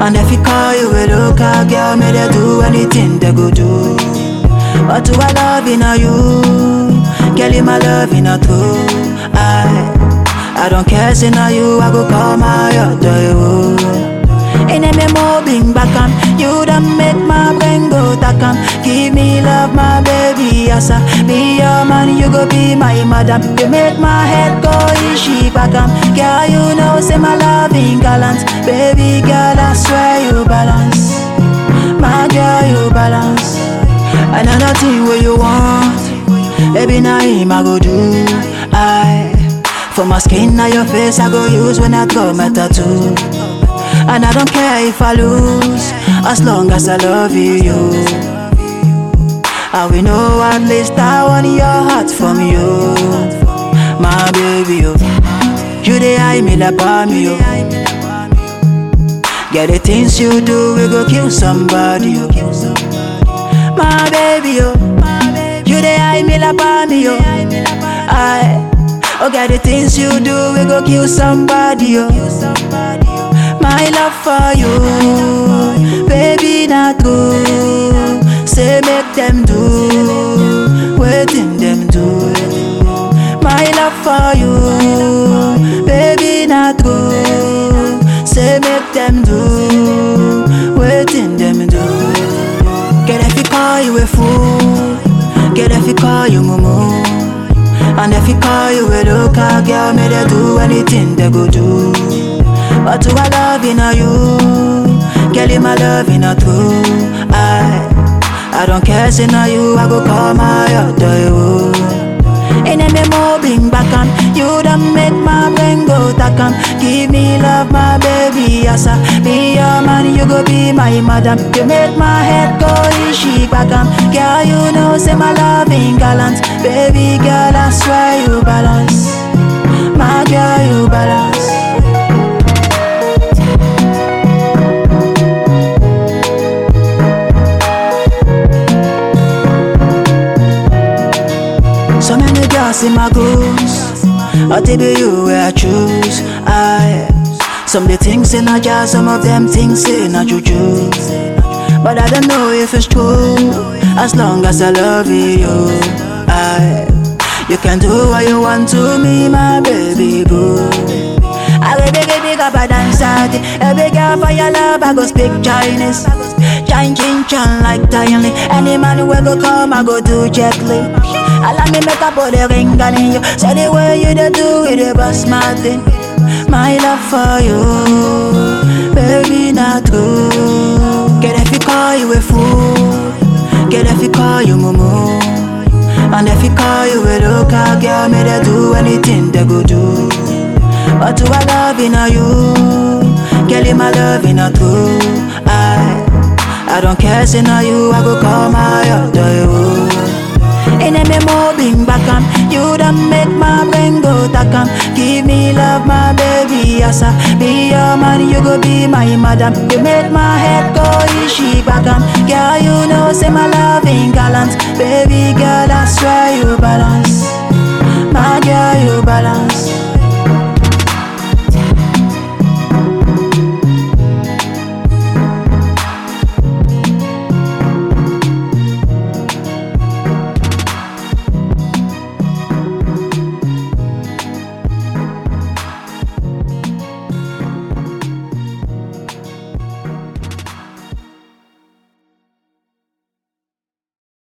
And if you call you a local girl, may they do anything they go do. But to I love in you, girl, you my love in a true. I don't care, say now you, I go call my other you. In a memo, bring back you done make my brain go takam. Give me love, my baby, yes I be your man, you go be my madam. You make my head go ishi bakam. Girl, you know, say my loving gallant. Baby girl, I swear you balance. My girl, you balance. Another thing where you want, baby, now him I go do. For my skin, now your face I go use when I draw my tattoo. And I don't care if I lose, as long as I love you. And we know at least I want your heart from you. My baby, you the eye me like me, you. Get the things you do, we go kill somebody, you. My baby, you the eye me like me, you. Oh, get the things you do, we go kill somebody, you. My love for you, baby, not true. Say make them do, waiting them do. My love for you, baby, not true. Say make them do, waiting them do. Get if you call you a fool, get if you call you mumu. And if you call you a local girl, may they do anything they go do. But to I love in you, girl, you my love in a true. I don't care, say now you, I go call my other you. In a memo, bring back you done make my brain go takam. Give me love, my baby, yes I be your man, you go be my madam. You make my head go ishi bakam. Girl, you know, say my loving gallant. Baby girl, I swear you balance. My girl, you balance. So many girls in my goals, but it be you where I choose. Some of the things in a jar, some of them things in a juju. But I don't know if it's true, as long as I love you. You can do what you want to me, my baby boo. I will be big up a dance at it. A big girl for your love, I go speak Chinese. Chin chin chan like tiny. Any man who go come, I go do gently. Allow me make a body ring on you. Say the way you do it, the bust my thing. My love for you, baby, not true. Get if you call you a fool, get if you call you mumu. And if you call you a local girl, may they do anything they go do. But to I love in you, girl, you my love in a true. I don't care, say now you, I go call my other you. In a memo, bring back you done make my brain go takam. Give me love, my baby, yes I be your man, you go be my madam. You make my head go ishi bakam. Girl, you know, say my loving gallant. Baby girl, I swear you